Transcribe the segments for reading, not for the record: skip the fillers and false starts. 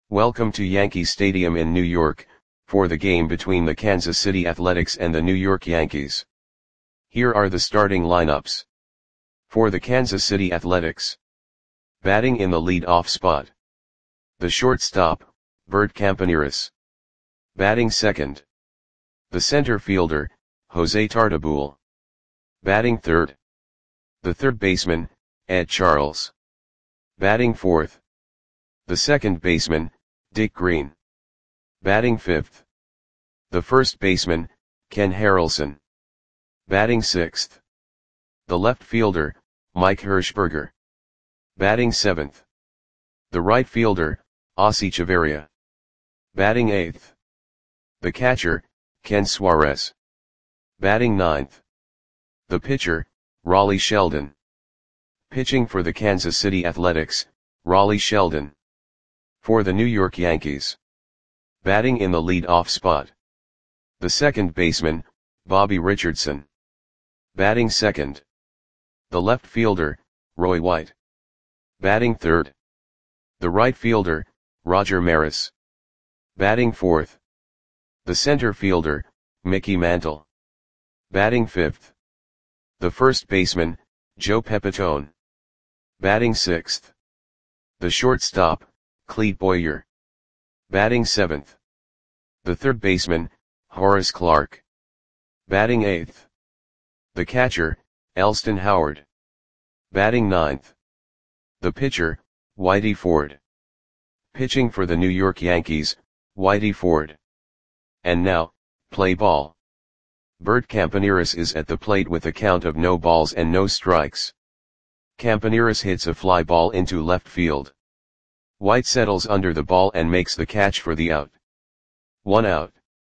Welcome to Yankee Stadium in New York, for the game between the Kansas City Athletics and the New York Yankees. Here are the starting lineups. For the Kansas City Athletics. Batting in the lead-off spot. The shortstop, Bert Campaneris. Batting second. The center fielder, Jose Tartabull. Batting third. The third baseman, Ed Charles. Batting fourth. The second baseman, Dick Green. Batting fifth. The first baseman, Ken Harrelson. Batting sixth. The left fielder, Mike Hirschberger. Batting seventh. The right fielder, Ozzie Chavarria. Batting eighth. The catcher, Ken Suarez. Batting ninth. The pitcher, Raleigh Sheldon. Pitching for the Kansas City Athletics, Raleigh Sheldon. For the New York Yankees. Batting in the lead-off spot. The second baseman, Bobby Richardson. Batting second. The left fielder, Roy White. Batting third. The right fielder, Roger Maris. Batting fourth. The center fielder, Mickey Mantle. Batting fifth. The first baseman, Joe Pepitone. Batting sixth. The shortstop, Clete Boyer. Batting seventh. The third baseman, Horace Clarke. Batting eighth. The catcher, Elston Howard. Batting ninth. The pitcher, Whitey Ford. Pitching for the New York Yankees, Whitey Ford. And now, play ball. Bert Campaneris is at the plate with a count of no balls and no strikes. Campaneris hits a fly ball into left field. White settles under the ball and makes the catch for the out. 1 out.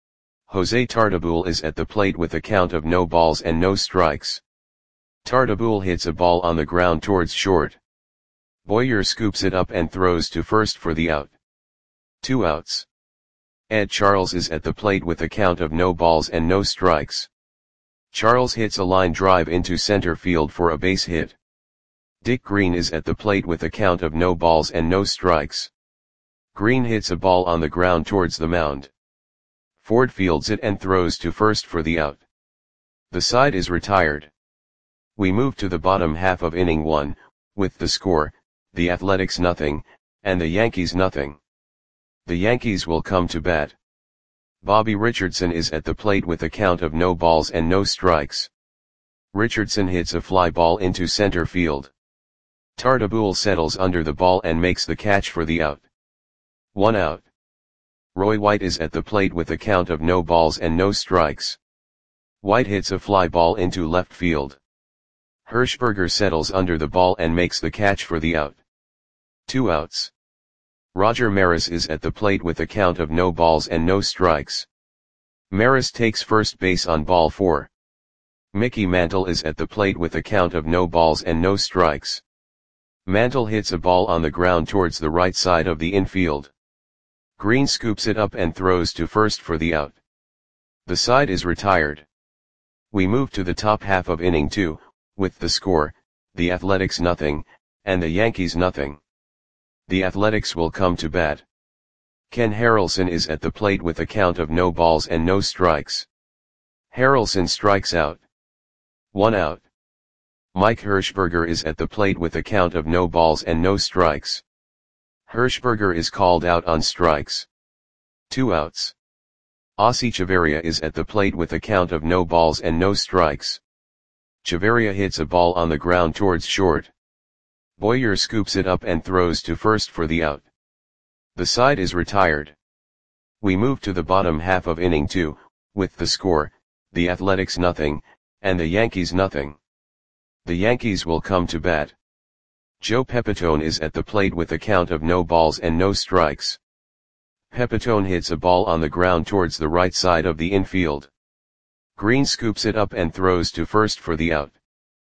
Jose Tartabull is at the plate with a count of no balls and no strikes. Tartabull hits a ball on the ground towards short. Boyer scoops it up and throws to first for the out. 2 outs. Ed Charles is at the plate with a count of no balls and no strikes. Charles hits a line drive into center field for a base hit. Dick Green is at the plate with a count of no balls and no strikes. Green hits a ball on the ground towards the mound. Ford fields it and throws to first for the out. The side is retired. We move to the bottom half of inning 1, with the score, the Athletics nothing, and the Yankees nothing. The Yankees will come to bat. Bobby Richardson is at the plate with a count of no balls and no strikes. Richardson hits a fly ball into center field. Tartabull settles under the ball and makes the catch for the out. 1 out. Roy White is at the plate with a count of no balls and no strikes. White hits a fly ball into left field. Hirschberger settles under the ball and makes the catch for the out. 2 outs. Roger Maris is at the plate with a count of no balls and no strikes. Maris takes first base on ball 4. Mickey Mantle is at the plate with a count of no balls and no strikes. Mantle hits a ball on the ground towards the right side of the infield. Green scoops it up and throws to first for the out. The side is retired. We move to the top half of inning 2, with the score, the Athletics nothing, and the Yankees nothing. The Athletics will come to bat. Ken Harrelson is at the plate with a count of no balls and no strikes. Harrelson strikes out. 1 out. Mike Hirschberger is at the plate with a count of no balls and no strikes. Hirschberger is called out on strikes. 2 outs. Ozzie Chavarria is at the plate with a count of no balls and no strikes. Chavarria hits a ball on the ground towards short. Boyer scoops it up and throws to first for the out. The side is retired. We move to the bottom half of inning 2, with the score, the Athletics nothing, and the Yankees nothing. The Yankees will come to bat. Joe Pepitone is at the plate with a count of no balls and no strikes. Pepitone hits a ball on the ground towards the right side of the infield. Green scoops it up and throws to first for the out.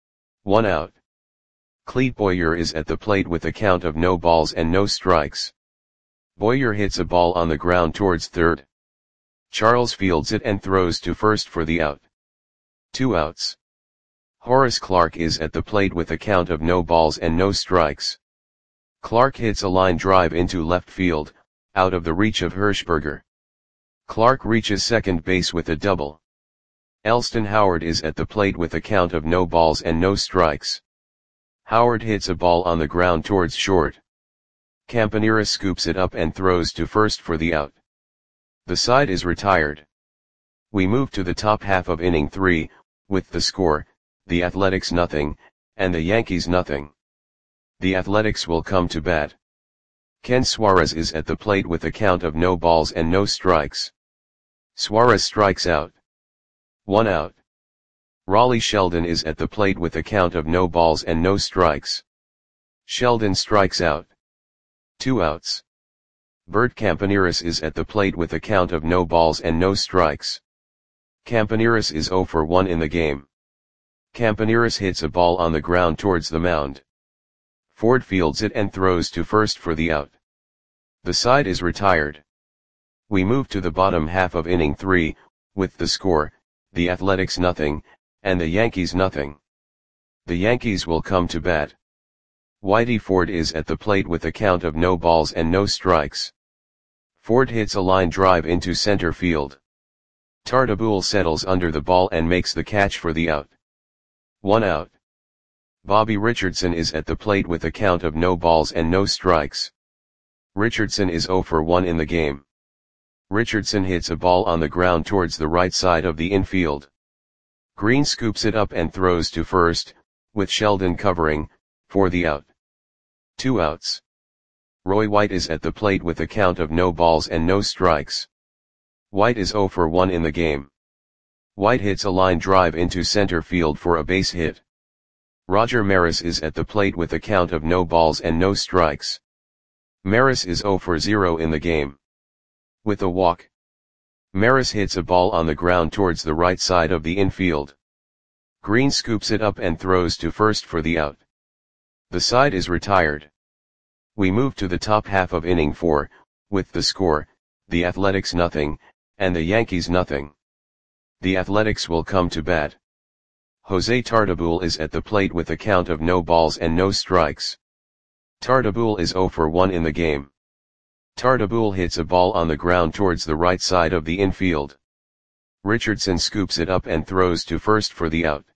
1 out. Clete Boyer is at the plate with a count of no balls and no strikes. Boyer hits a ball on the ground towards third. Charles fields it and throws to first for the out. 2 outs. Horace Clarke is at the plate with a count of no balls and no strikes. Clarke hits a line drive into left field, out of the reach of Hirschberger. Clark reaches second base with a double. Elston Howard is at the plate with a count of no balls and no strikes. Howard hits a ball on the ground towards short. Campaneris scoops it up and throws to first for the out. The side is retired. We move to the top half of inning 3, with the score, the Athletics nothing, and the Yankees nothing. The Athletics will come to bat. Ken Suarez is at the plate with a count of no balls and no strikes. Suarez strikes out. 1 out. Raleigh Sheldon is at the plate with a count of no balls and no strikes. Sheldon strikes out. 2 outs. Bert Campaneris is at the plate with a count of no balls and no strikes. Campaneris is 0 for 1 in the game. Campaneris hits a ball on the ground towards the mound. Ford fields it and throws to first for the out. The side is retired. We move to the bottom half of inning 3, with the score, the Athletics nothing, and the Yankees nothing. The Yankees will come to bat. Whitey Ford is at the plate with a count of no balls and no strikes. Ford hits a line drive into center field. Tartabull settles under the ball and makes the catch for the out. 1 out. Bobby Richardson is at the plate with a count of no balls and no strikes. Richardson is 0 for 1 in the game. Richardson hits a ball on the ground towards the right side of the infield. Green scoops it up and throws to first, with Sheldon covering, for the out. 2 outs. Roy White is at the plate with a count of no balls and no strikes. White is 0 for 1 in the game. White hits a line drive into center field for a base hit. Roger Maris is at the plate with a count of no balls and no strikes. Maris is 0 for 0 in the game. With a walk. Maris hits a ball on the ground towards the right side of the infield. Green scoops it up and throws to first for the out. The side is retired. We move to the top half of inning 4, with the score, the Athletics nothing, and the Yankees nothing. The Athletics will come to bat. Jose Tartabull is at the plate with a count of no balls and no strikes. Tartabull is 0 for 1 in the game. Tartabull hits a ball on the ground towards the right side of the infield. Richardson scoops it up and throws to first for the out.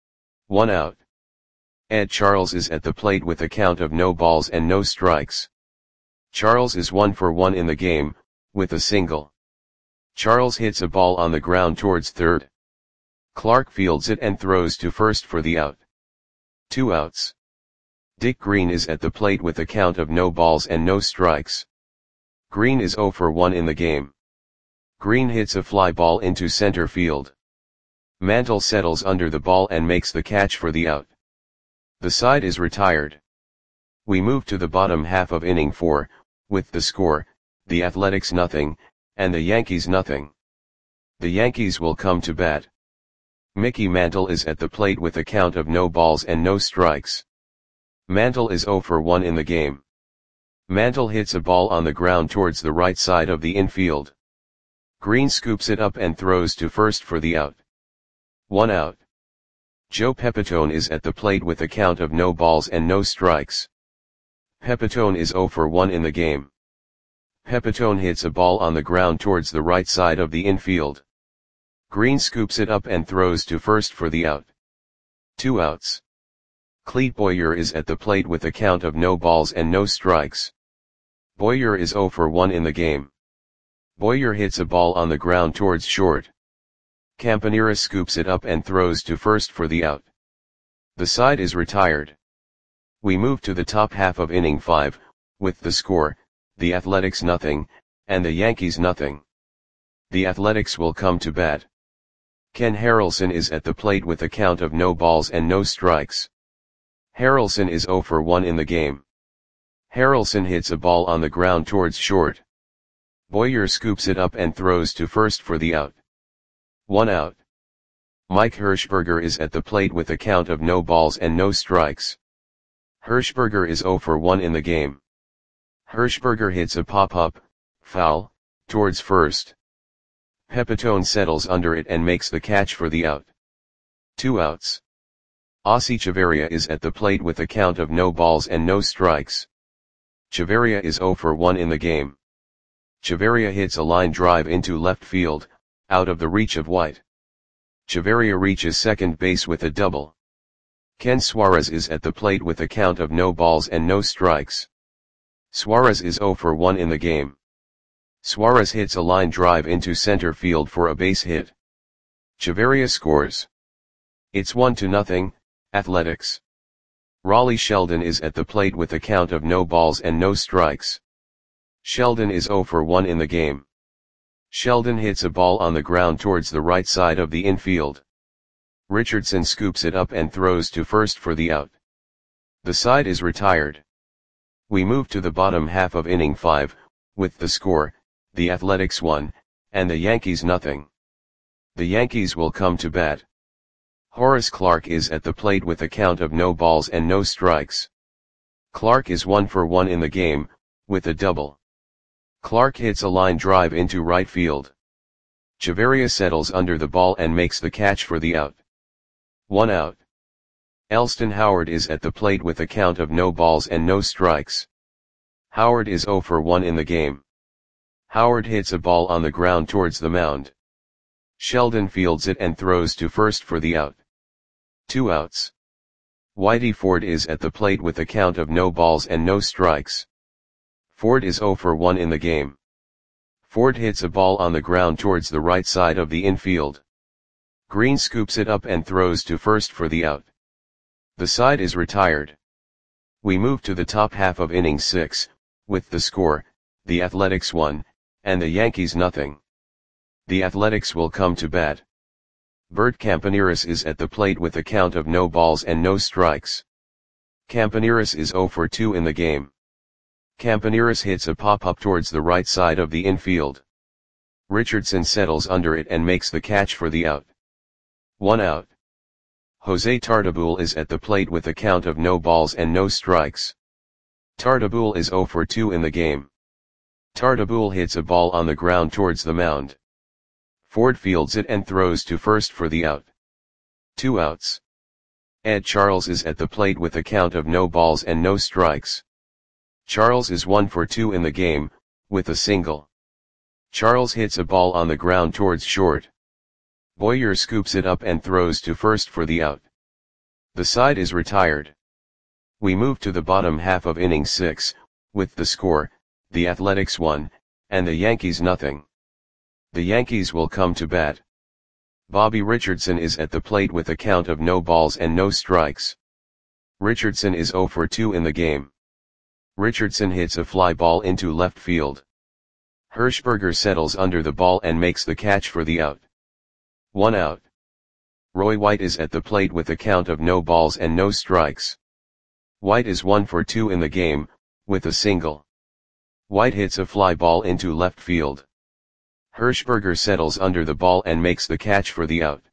1 out. Ed Charles is at the plate with a count of no balls and no strikes. Charles is 1 for 1 in the game, with a single. Charles hits a ball on the ground towards third. Clark fields it and throws to first for the out. 2 outs. Dick Green is at the plate with a count of no balls and no strikes. Green is 0 for 1 in the game. Green hits a fly ball into center field. Mantle settles under the ball and makes the catch for the out. The side is retired. We move to the bottom half of inning 4, with the score, the Athletics nothing, and the Yankees nothing. The Yankees will come to bat. Mickey Mantle is at the plate with a count of no balls and no strikes. Mantle is 0 for 1 in the game. Mantle hits a ball on the ground towards the right side of the infield. Green scoops it up and throws to first for the out. 1 out. Joe Pepitone is at the plate with a count of no balls and no strikes. Pepitone is 0 for 1 in the game. Pepitone hits a ball on the ground towards the right side of the infield. Green scoops it up and throws to first for the out. 2 outs. Clete Boyer is at the plate with a count of no balls and no strikes. Boyer is 0 for 1 in the game. Boyer hits a ball on the ground towards short. Campaneris scoops it up and throws to first for the out. The side is retired. We move to the top half of inning 5, with the score, the Athletics nothing, and the Yankees nothing. The Athletics will come to bat. Ken Harrelson is at the plate with a count of no balls and no strikes. Harrelson is 0 for 1 in the game. Harrelson hits a ball on the ground towards short. Boyer scoops it up and throws to first for the out. 1 out. Mike Hirschberger is at the plate with a count of no balls and no strikes. Hirschberger is 0 for 1 in the game. Hirschberger hits a pop-up, foul, towards first. Pepitone settles under it and makes the catch for the out. 2 outs. Ossie Chavarria is at the plate with a count of no balls and no strikes. Chavarria is 0 for 1 in the game. Chavarria hits a line drive into left field, out of the reach of White. Chavarria reaches second base with a double. Ken Suarez is at the plate with a count of no balls and no strikes. Suarez is 0 for 1 in the game. Suarez hits a line drive into center field for a base hit. Chavarria scores. It's 1-0, Athletics. Raleigh Sheldon is at the plate with a count of no balls and no strikes. Sheldon is 0 for 1 in the game. Sheldon hits a ball on the ground towards the right side of the infield. Richardson scoops it up and throws to first for the out. The side is retired. We move to the bottom half of inning 5, with the score, the Athletics 1, and the Yankees nothing. The Yankees will come to bat. Horace Clarke is at the plate with a count of no balls and no strikes. Clarke is 1 for 1 in the game, with a double. Clarke hits a line drive into right field. Chavarria settles under the ball and makes the catch for the out. 1 out. Elston Howard is at the plate with a count of no balls and no strikes. Howard is 0 for 1 in the game. Howard hits a ball on the ground towards the mound. Sheldon fields it and throws to first for the out. 2 outs. Whitey Ford is at the plate with a count of no balls and no strikes. Ford is 0 for 1 in the game. Ford hits a ball on the ground towards the right side of the infield. Green scoops it up and throws to first for the out. The side is retired. We move to the top half of inning 6, with the score, the Athletics 1, and the Yankees nothing. The Athletics will come to bat. Bert Campaneris is at the plate with a count of no balls and no strikes. Campaneris is 0 for 2 in the game. Campaneris hits a pop-up towards the right side of the infield. Richardson settles under it and makes the catch for the out. 1 out. Jose Tartabull is at the plate with a count of no balls and no strikes. Tartabull is 0 for 2 in the game. Tartabull hits a ball on the ground towards the mound. Ford fields it and throws to first for the out. 2 outs. Ed Charles is at the plate with a count of no balls and no strikes. Charles is 1 for 2 in the game, with a single. Charles hits a ball on the ground towards short. Boyer scoops it up and throws to first for the out. The side is retired. We move to the bottom half of inning 6, with the score, the Athletics 1, and the Yankees nothing. The Yankees will come to bat. Bobby Richardson is at the plate with a count of no balls and no strikes. Richardson is 0 for 2 in the game. Richardson hits a fly ball into left field. Hirschberger settles under the ball and makes the catch for the out. 1 out. Roy White is at the plate with a count of no balls and no strikes. White is 1 for 2 in the game, with a single. White hits a fly ball into left field. Hirschberger settles under the ball and makes the catch for the out.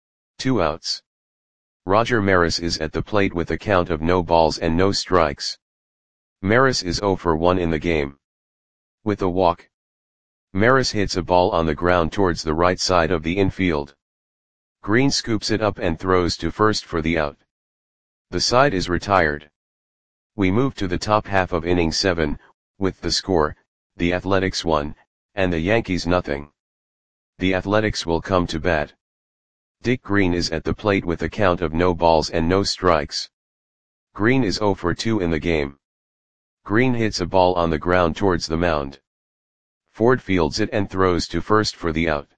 2 outs. Roger Maris is at the plate with a count of no balls and no strikes. Maris is 0 for 1 in the game. With a walk. Maris hits a ball on the ground towards the right side of the infield. Green scoops it up and throws to first for the out. The side is retired. We move to the top half of inning 7, with the score, the Athletics 1, and the Yankees nothing. The Athletics will come to bat. Dick Green is at the plate with a count of no balls and no strikes. Green is 0 for 2 in the game. Green hits a ball on the ground towards the mound. Ford fields it and throws to first for the out.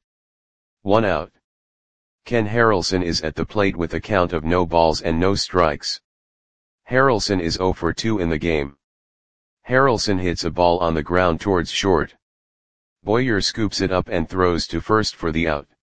1 out. Ken Harrelson is at the plate with a count of no balls and no strikes. Harrelson is 0 for 2 in the game. Harrelson hits a ball on the ground towards short. Boyer scoops it up and throws to first for the out.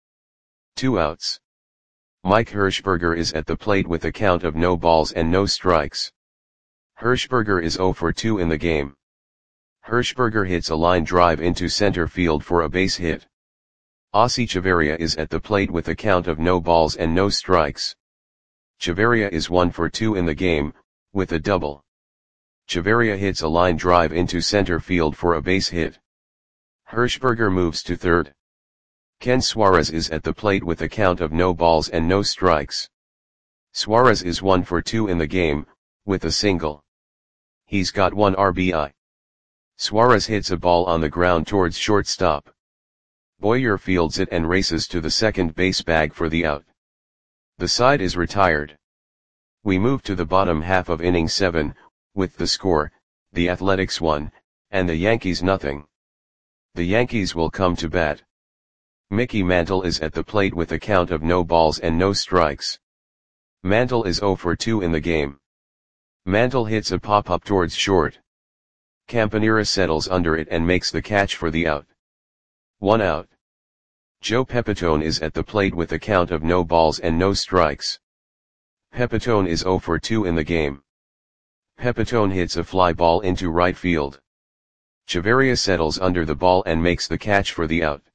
2 outs. Mike Hirschberger is at the plate with a count of no balls and no strikes. Hirschberger is 0 for 2 in the game. Hirschberger hits a line drive into center field for a base hit. Ossie Chavarria is at the plate with a count of no balls and no strikes. Chavarria is 1 for 2 in the game, with a double. Chavarria hits a line drive into center field for a base hit. Hirschberger moves to third. Ken Suarez is at the plate with a count of no balls and no strikes. Suarez is 1 for 2 in the game, with a single. He's got 1 RBI. Suarez hits a ball on the ground towards shortstop. Boyer fields it and races to the second base bag for the out. The side is retired. We move to the bottom half of inning 7, with the score, the Athletics 1, and the Yankees nothing. The Yankees will come to bat. Mickey Mantle is at the plate with a count of no balls and no strikes. Mantle is 0 for 2 in the game. Mantle hits a pop-up towards short. Campanera settles under it and makes the catch for the out. 1 out. Joe Pepitone is at the plate with a count of no balls and no strikes. Pepitone is 0 for 2 in the game. Pepitone hits a fly ball into right field. Chavarria settles under the ball and makes the catch for the out.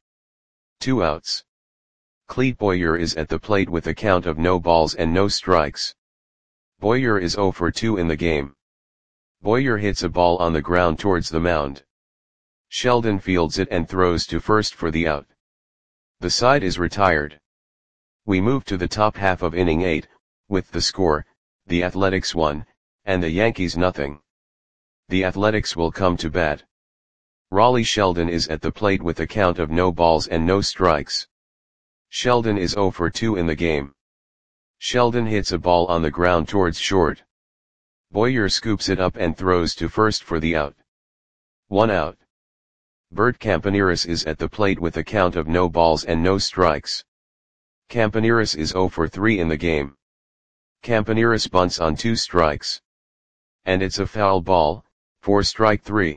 2 outs. Clete Boyer is at the plate with a count of no balls and no strikes. Boyer is 0 for 2 in the game. Boyer hits a ball on the ground towards the mound. Sheldon fields it and throws to first for the out. The side is retired. We move to the top half of inning 8, with the score, the Athletics 1, and the Yankees nothing. The Athletics will come to bat. Raleigh Sheldon is at the plate with a count of no balls and no strikes. Sheldon is 0 for 2 in the game. Sheldon hits a ball on the ground towards short. Boyer scoops it up and throws to first for the out. 1 out. Bert Campaneris is at the plate with a count of no balls and no strikes. Campaneris is 0 for 3 in the game. Campaneris bunts on 2 strikes. And it's a foul ball, for strike 3.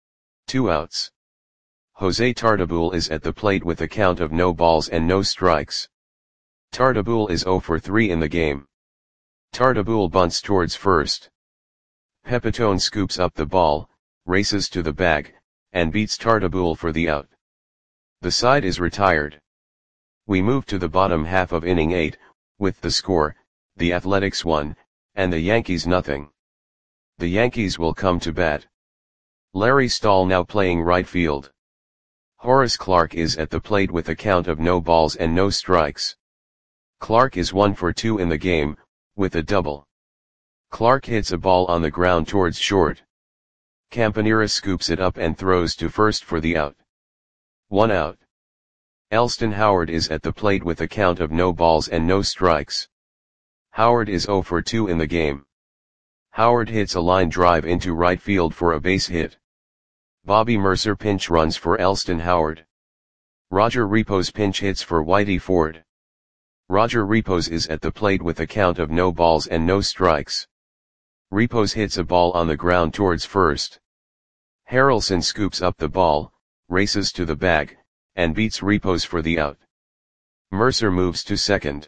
2 outs. Jose Tartabull is at the plate with a count of no balls and no strikes. Tartabull is 0 for 3 in the game. Tartabull bunts towards first. Pepitone scoops up the ball, races to the bag, and beats Tartabull for the out. The side is retired. We move to the bottom half of inning 8, with the score, the Athletics 1, and the Yankees nothing. The Yankees will come to bat. Larry Stahl now playing right field. Horace Clarke is at the plate with a count of no balls and no strikes. Clarke is 1 for 2 in the game, with a double. Clarke hits a ball on the ground towards short. Campanera scoops it up and throws to first for the out. 1 out. Elston Howard is at the plate with a count of no balls and no strikes. Howard is 0 for 2 in the game. Howard hits a line drive into right field for a base hit. Bobby Mercer pinch runs for Elston Howard. Roger Repos pinch hits for Whitey Ford. Roger Repos is at the plate with a count of no balls and no strikes. Repos hits a ball on the ground towards first. Harrelson scoops up the ball, races to the bag, and beats Repos for the out. Mercer moves to second.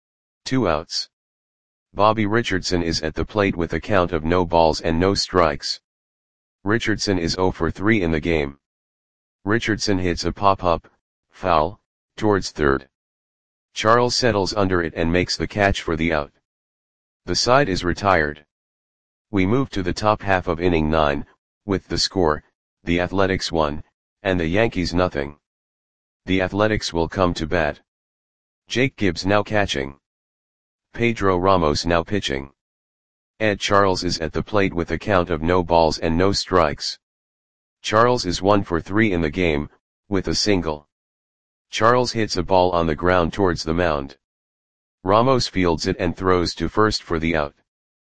2 outs. Bobby Richardson is at the plate with a count of no balls and no strikes. Richardson is 0 for 3 in the game. Richardson hits a pop-up, foul, towards third. Charles settles under it and makes the catch for the out. The side is retired. We move to the top half of inning 9, with the score, the Athletics 1, and the Yankees nothing. The Athletics will come to bat. Jake Gibbs now catching. Pedro Ramos now pitching. Ed Charles is at the plate with a count of no balls and no strikes. Charles is 1 for 3 in the game, with a single. Charles hits a ball on the ground towards the mound. Ramos fields it and throws to first for the out.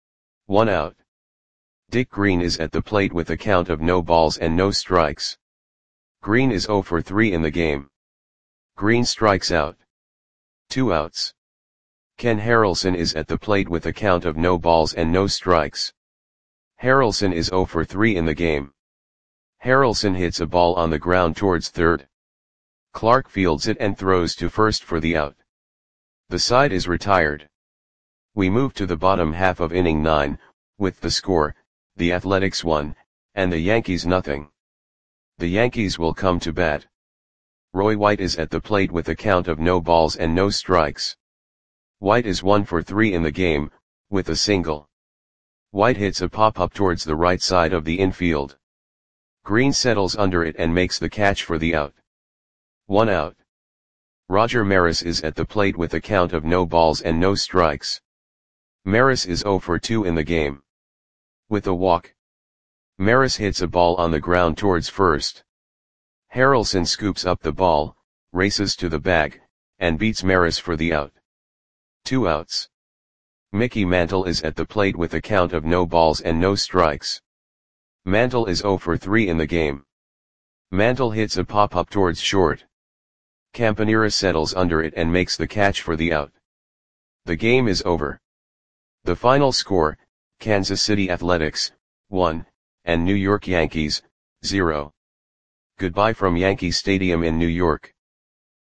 1 out. Dick Green is at the plate with a count of no balls and no strikes. Green is 0 for 3 in the game. Green strikes out. 2 outs. Ken Harrelson is at the plate with a count of no balls and no strikes. Harrelson is 0 for 3 in the game. Harrelson hits a ball on the ground towards third. Clarke fields it and throws to first for the out. The side is retired. We move to the bottom half of inning 9, with the score, the Athletics 1, and the Yankees nothing. The Yankees will come to bat. Roy White is at the plate with a count of no balls and no strikes. White is 1 for 3 in the game, with a single. White hits a pop-up towards the right side of the infield. Green settles under it and makes the catch for the out. 1 out. Roger Maris is at the plate with a count of no balls and no strikes. Maris is 0 for 2 in the game. With a walk. Maris hits a ball on the ground towards first. Harrelson scoops up the ball, races to the bag, and beats Maris for the out. 2 outs. Mickey Mantle is at the plate with a count of no balls and no strikes. Mantle is 0 for 3 in the game. Mantle hits a pop-up towards short. Campanera settles under it and makes the catch for the out. The game is over. The final score, Kansas City Athletics, 1, and New York Yankees, 0. Goodbye from Yankee Stadium in New York.